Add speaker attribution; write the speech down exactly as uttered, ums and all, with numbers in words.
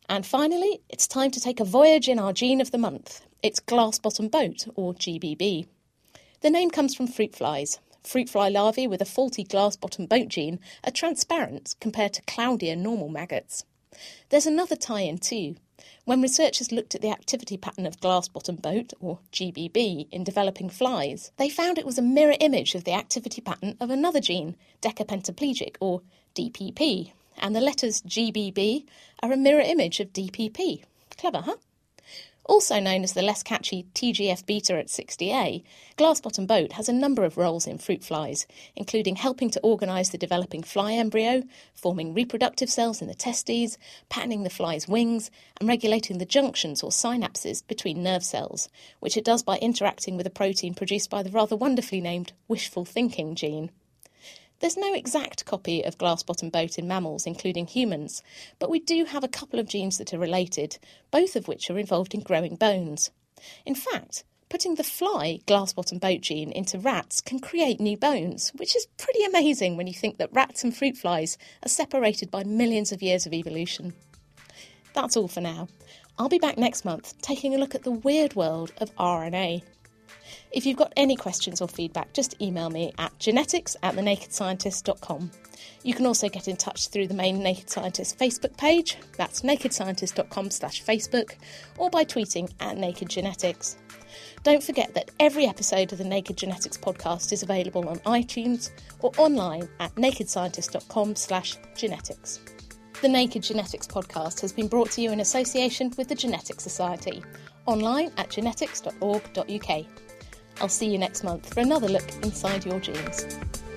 Speaker 1: And finally, it's time to take a voyage in our gene of the month. It's glass-bottom boat, or G B B. The name comes from fruit flies. Fruit fly larvae with a faulty glass-bottom boat gene are transparent compared to cloudier normal maggots. There's another tie-in too. When researchers looked at the activity pattern of glass-bottom boat, or G B B, in developing flies, they found it was a mirror image of the activity pattern of another gene, decapentaplegic, or D P P, and the letters G B B are a mirror image of D P P. Clever, huh? Also known as the less catchy T G F beta at sixty A, glass-bottom boat has a number of roles in fruit flies, including helping to organise the developing fly embryo, forming reproductive cells in the testes, patterning the fly's wings, and regulating the junctions or synapses between nerve cells, which it does by interacting with a protein produced by the rather wonderfully named wishful thinking gene. There's no exact copy of glass-bottom boat in mammals, including humans, but we do have a couple of genes that are related, both of which are involved in growing bones. In fact, putting the fly glass-bottom boat gene into rats can create new bones, which is pretty amazing when you think that rats and fruit flies are separated by millions of years of evolution. That's all for now. I'll be back next month taking a look at the weird world of R N A. If you've got any questions or feedback, just email me at genetics at the naked scientist dot com. You can also get in touch through the main Naked Scientist Facebook page, that's naked scientist dot com slash Facebook, or by tweeting at Naked Genetics. Don't forget that every episode of the Naked Genetics podcast is available on iTunes or online at naked scientist dot com slash genetics. The Naked Genetics podcast has been brought to you in association with the Genetics Society, online at genetics dot org dot U K. I'll see you next month for another look inside your genes.